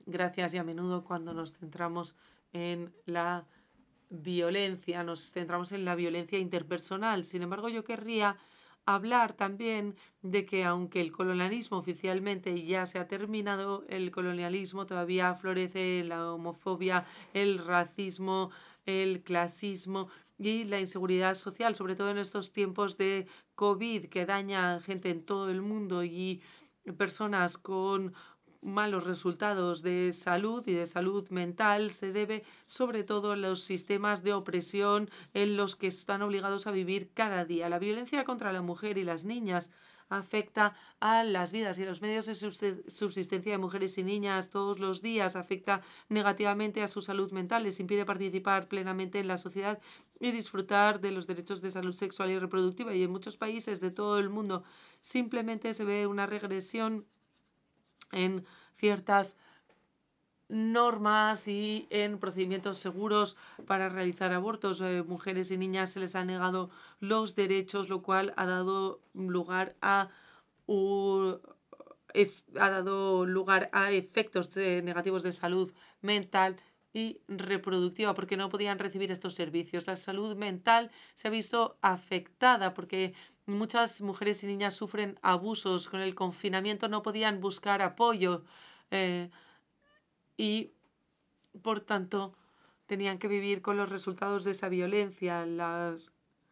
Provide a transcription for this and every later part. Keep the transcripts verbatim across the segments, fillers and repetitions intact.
gracias, y a menudo cuando nos centramos en la violencia, nos centramos en la violencia interpersonal. Sin embargo, yo querría hablar también de que aunque el colonialismo oficialmente ya se ha terminado, el colonialismo todavía florece la homofobia, el racismo, el clasismo y la inseguridad social, sobre todo en estos tiempos de COVID que daña a gente en todo el mundo y personas con malos resultados de salud y de salud mental se debe sobre todo a los sistemas de opresión en los que están obligados a vivir cada día. La violencia contra la mujer y las niñas afecta a las vidas y los medios de subsistencia de mujeres y niñas todos los días, afecta negativamente a su salud mental, les impide participar plenamente en la sociedad y disfrutar de los derechos de salud sexual y reproductiva. Y en muchos países de todo el mundo simplemente se ve una regresión en ciertas normas y en procedimientos seguros para realizar abortos. Eh, mujeres y niñas se les han negado los derechos, lo cual ha dado lugar a un ha dado lugar a efectos de, negativos de salud mental y reproductiva, porque no podían recibir estos servicios. La salud mental se ha visto afectada porque muchas mujeres y niñas sufren abusos. Con el confinamiento no podían buscar apoyo eh, y, por tanto, tenían que vivir con los resultados de esa violencia. Las,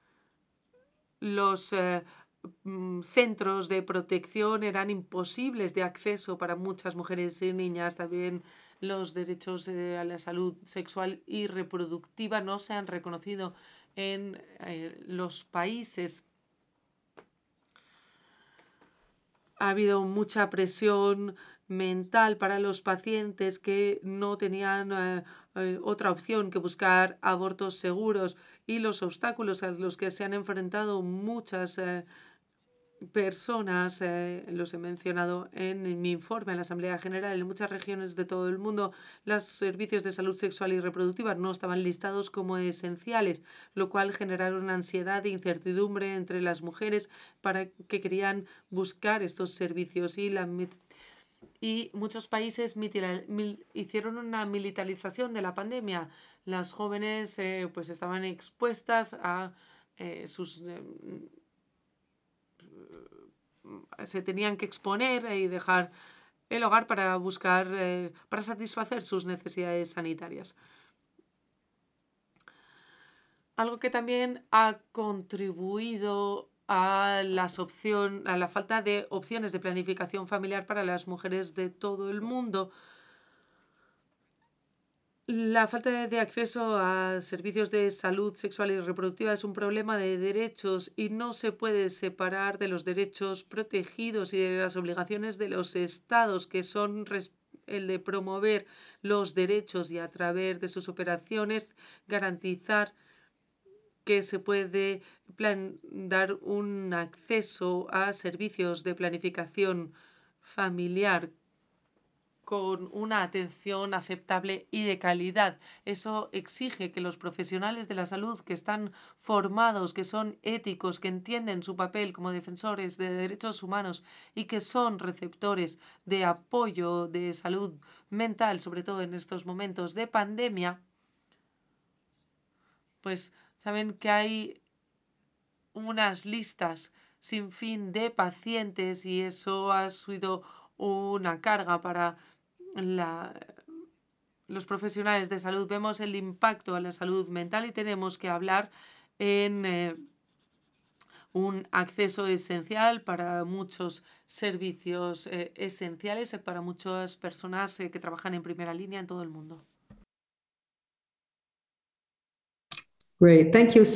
los eh, mm, centros de protección eran imposibles de acceso para muchas mujeres y niñas. También los derechos eh, a la salud sexual y reproductiva no se han reconocido en eh, los países. Ha habido mucha presión mental para los pacientes que no tenían eh, eh, otra opción que buscar abortos seguros, y los obstáculos a los que se han enfrentado muchas eh, personas, eh, los he mencionado en mi informe en la Asamblea General. En muchas regiones de todo el mundo, los servicios de salud sexual y reproductiva no estaban listados como esenciales, lo cual generaron ansiedad e incertidumbre entre las mujeres para que querían buscar estos servicios. Y, la, y muchos países hicieron una militarización de la pandemia. Las jóvenes eh, pues estaban expuestas a eh, sus... Eh, se tenían que exponer y dejar el hogar para buscar, eh, para satisfacer sus necesidades sanitarias. Algo que también ha contribuido a, las opción, a la falta de opciones de planificación familiar para las mujeres de todo el mundo. La falta de acceso a servicios de salud sexual y reproductiva es un problema de derechos y no se puede separar de los derechos protegidos y de las obligaciones de los estados, que son el de promover los derechos y a través de sus operaciones garantizar que se puede plan, dar un acceso a servicios de planificación familiar con una atención aceptable y de calidad. Eso exige que los profesionales de la salud que están formados, que son éticos, que entienden su papel como defensores de derechos humanos y que son receptores de apoyo de salud mental, sobre todo en estos momentos de pandemia, pues saben que hay unas listas sin fin de pacientes y eso ha sido una carga para la, los profesionales de salud. Vemos el impacto a la salud mental y tenemos que hablar en eh, un acceso esencial para muchos servicios eh, esenciales, eh, para muchas personas eh, que trabajan en primera línea en todo el mundo. Great, thank you.